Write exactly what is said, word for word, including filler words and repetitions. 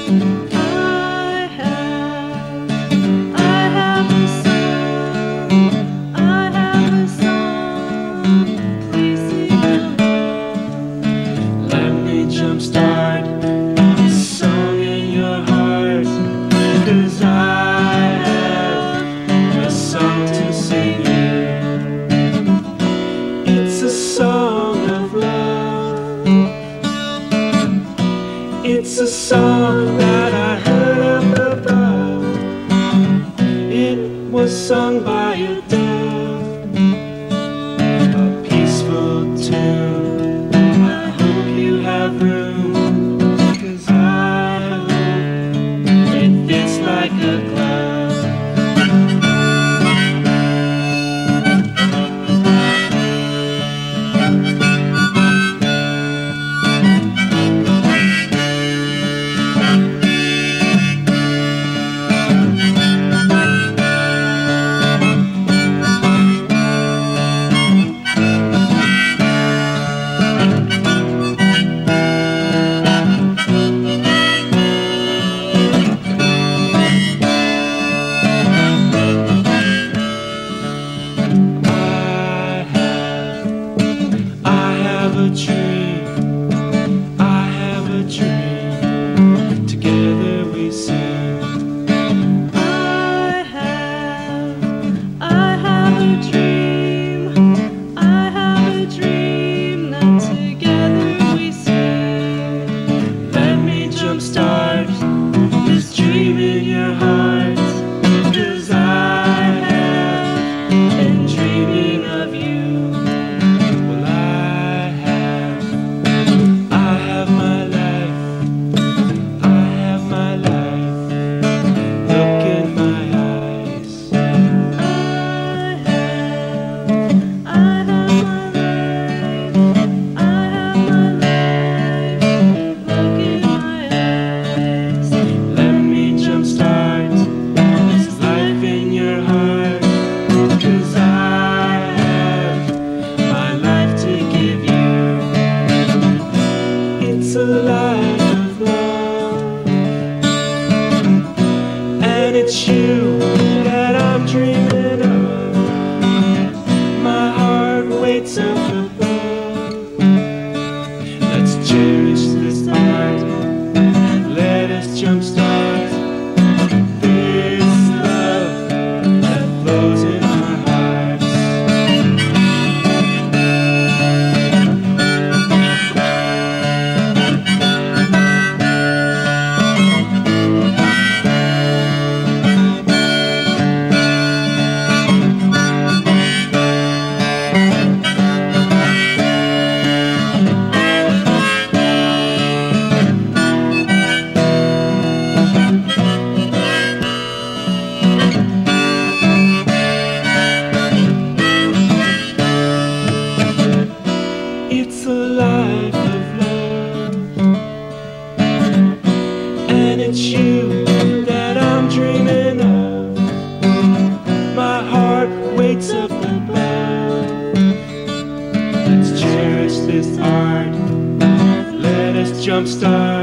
I have, I have a song, I have a song, please sing along. Let me jumpstart a song in your heart, 'cause I have a song to sing you. It's a song of love. It's a song that I heard up above. It was sung by a dove, a peaceful tune. I hope you have room, 'cause I hope it fits like a glove. A dream, I have a dream, together we sing. I have, I have a dream, I have a dream that together we sing. Let me jumpstart this dream in your heart, 'cause I have been dreaming of you. It's a life of love, and it's you that I'm dreaming of. My heart waits up above. Let's cherish this art, let us jumpstart this love that flows in our hearts. It's a life of love, and it's you that I'm dreaming of. My heart waits up above. Let's cherish this art, let us jumpstart